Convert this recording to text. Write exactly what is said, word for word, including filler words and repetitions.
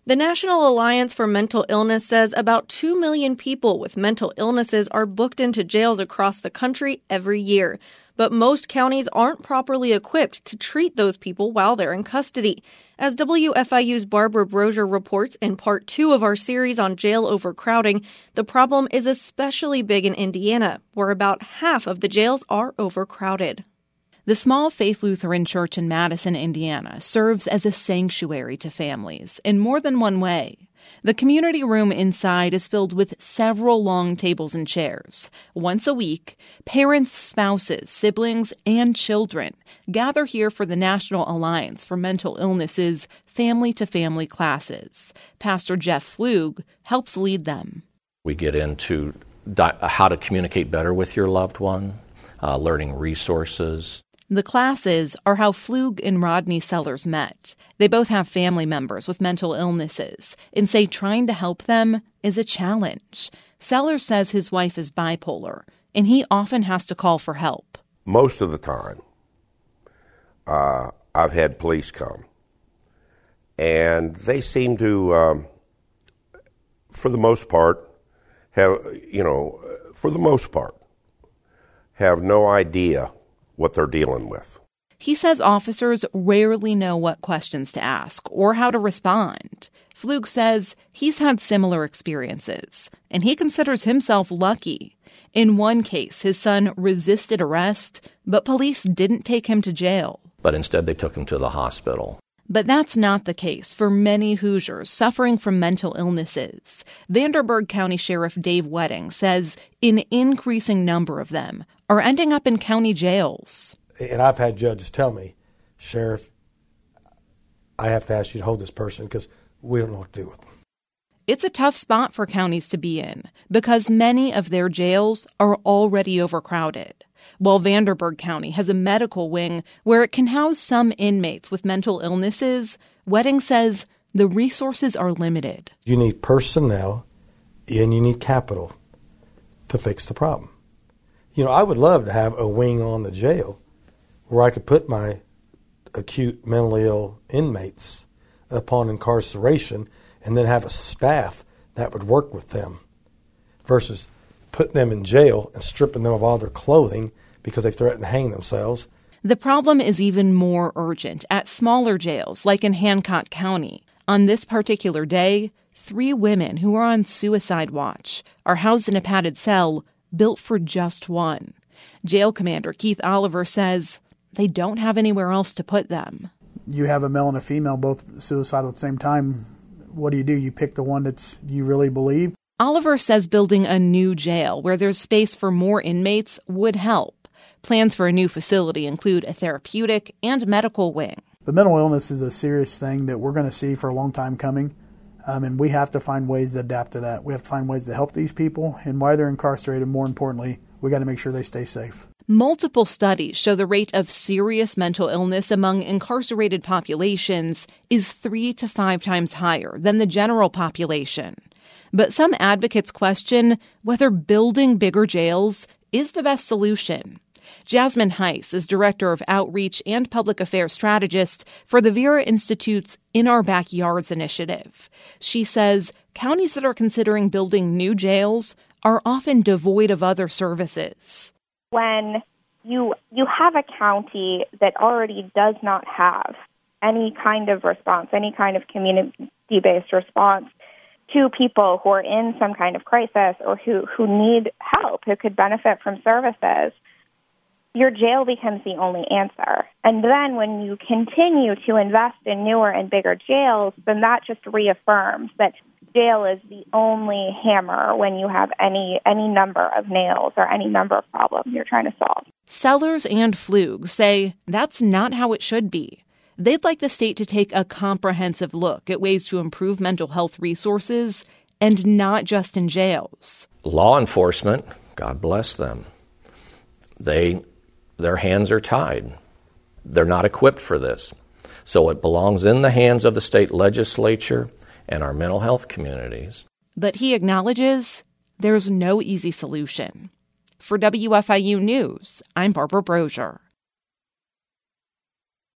The National Alliance for Mental Illness says about two million people with mental illnesses are booked into jails across the country every year. But most counties aren't properly equipped to treat those people while they're in custody. As W F I U's Barbara Brosier reports in part two of our series on jail overcrowding, the problem is especially big in Indiana, where about half of the jails are overcrowded. The small Faith Lutheran Church in Madison, Indiana, serves as a sanctuary to families in more than one way. The community room inside is filled with several long tables and chairs. Once a week, parents, spouses, siblings, and children gather here for the National Alliance for Mental Illness's family-to-family classes. Pastor Jeff Flug helps lead them. We get into di- how to communicate better with your loved one, uh, learning resources. The classes are how Flug and Rodney Sellers met. They both have family members with mental illnesses and say trying to help them is a challenge. Sellers says his wife is bipolar, and he often has to call for help. Most of the time, uh, I've had police come, and they seem to, um, for the most part, have, you know, for the most part, have no idea what they're dealing with. He says officers rarely know what questions to ask or how to respond. Flug says he's had similar experiences, and he considers himself lucky. In one case, his son resisted arrest, but police didn't take him to jail. But instead they took him to the hospital. But that's not the case for many Hoosiers suffering from mental illnesses. Vanderburgh County Sheriff Dave Wedding says an increasing number of them are ending up in county jails. And I've had judges tell me, Sheriff, I have to ask you to hold this person because we don't know what to do with them. It's a tough spot for counties to be in because many of their jails are already overcrowded. While Vanderburgh County has a medical wing where it can house some inmates with mental illnesses, Wedding says the resources are limited. You need personnel and you need capital to fix the problem. You know, I would love to have a wing on the jail where I could put my acute mentally ill inmates upon incarceration and then have a staff that would work with them versus putting them in jail and stripping them of all their clothing because they threaten to hang themselves. The problem is even more urgent at smaller jails like in Hancock County. On this particular day, three women who are on suicide watch are housed in a padded cell built for just one. Jail Commander Keith Oliver says they don't have anywhere else to put them. You have a male and a female both suicidal at the same time. What do you do? You pick the one that you really believe. Oliver says building a new jail where there's space for more inmates would help. Plans for a new facility include a therapeutic and medical wing. The mental illness is a serious thing that we're going to see for a long time coming, um, and we have to find ways to adapt to that. We have to find ways to help these people, and while they're incarcerated, more importantly, we got to make sure they stay safe. Multiple studies show the rate of serious mental illness among incarcerated populations is three to five times higher than the general population. But some advocates question whether building bigger jails is the best solution. Jasmine Heiss is Director of Outreach and Public Affairs Strategist for the Vera Institute's In Our Backyards initiative. She says counties that are considering building new jails are often devoid of other services. When you you have a county that already does not have any kind of response, any kind of community-based response to people who are in some kind of crisis or who, who need help, who could benefit from services, your jail becomes the only answer. And then when you continue to invest in newer and bigger jails, then that just reaffirms that jail is the only hammer when you have any any number of nails or any number of problems you're trying to solve. Sellers and Flug say that's not how it should be. They'd like the state to take a comprehensive look at ways to improve mental health resources and not just in jails. Law enforcement, God bless them, they their hands are tied. They're not equipped for this. So it belongs in the hands of the state legislature and our mental health communities. But he acknowledges there's no easy solution. For W F I U News, I'm Barbara Brosier.